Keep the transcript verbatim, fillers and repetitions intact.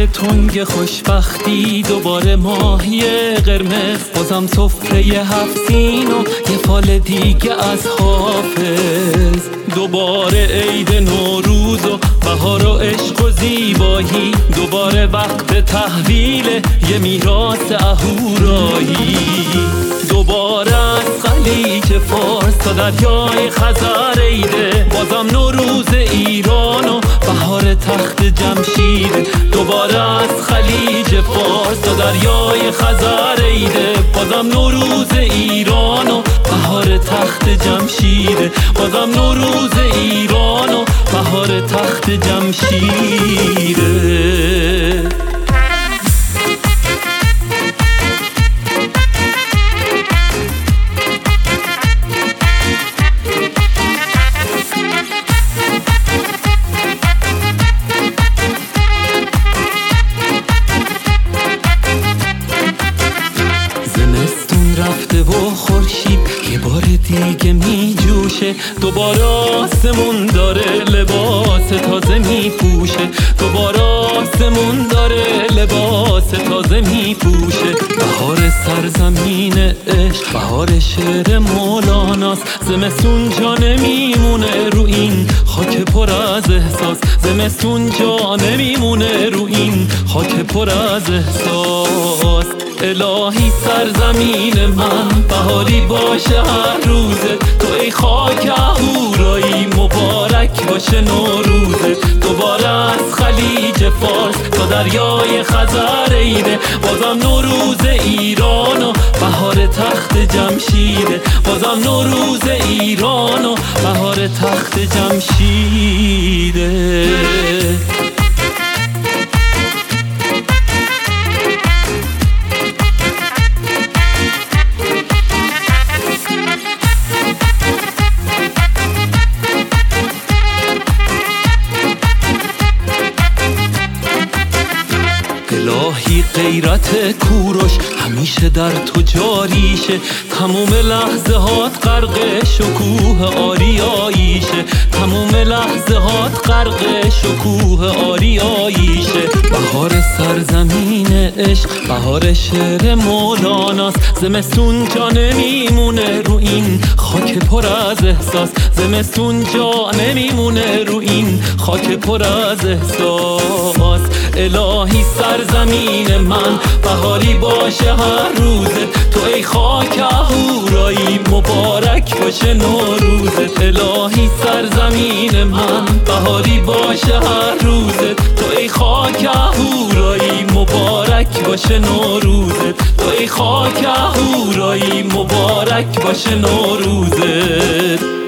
تنگ خوشبختی، دوباره ماهی قرمز، بازم سفره هفت سین و یه فال دیگه از حافظ. دوباره عید نوروز و بهار و عشق و زیبایی، دوباره وقت تحویل یه میراث اهورایی. دوباره از خلیج فارس تا دریای خزر عیده، بازم نوروز ایران و بهار تخت جمشید. دوباره از خلیج فارس تا دریای خزر عیده، بازم نوروز ایران و بهار تخت جمشید. بازم نوروز ایران و بهار تخت جمشیده. رفته و خورشید یه بار دیگه می جوشه، دوباره آسمون داره لباس تازه می پوشه. دوباره آسمون داره لباس تازه می پوشه. بهار سرزمین عشق، بهار شعر مولاناست. زمستون جا نمیمونه رو این خاک پر از احساس. زمستون جا نمیمونه رو این خاک پر از احساس. الهی سرزمین من بهاری باشه هر روزه، تو ای خاک اهورایی مبارک باشه نوروزه. دوباره از خلیج فارس تا دریای خزر عیده، بازم نوروز ایران و بهار تخت جمشیده. بازم نوروز ایران و بهار تخت جمشیده. الهی غیرت کوروش همیشه در تو جاریشه، تموم لحظه هات غرق شکوه آریاییشه. تموم لحظه هات غرق شکوه آریاییشه. بهار سرزمین عشق، بهار شعر مولاناست. زمستون جا نمیمونه رو این خاک پر از احساس. زمستون جا نمیمونه رو این خاک پر از احساس. الهی سرزمین من بهاری باشه هر روزه، تو ای خاک اهورایی مبارک باشه نوروزه. الهی سرزمین من بهاری باشه هر روزه، تو ای خاک اهورایی مبارک باشه نوروزه. تو ای خاک اهورایی مبارک باشه نوروزه.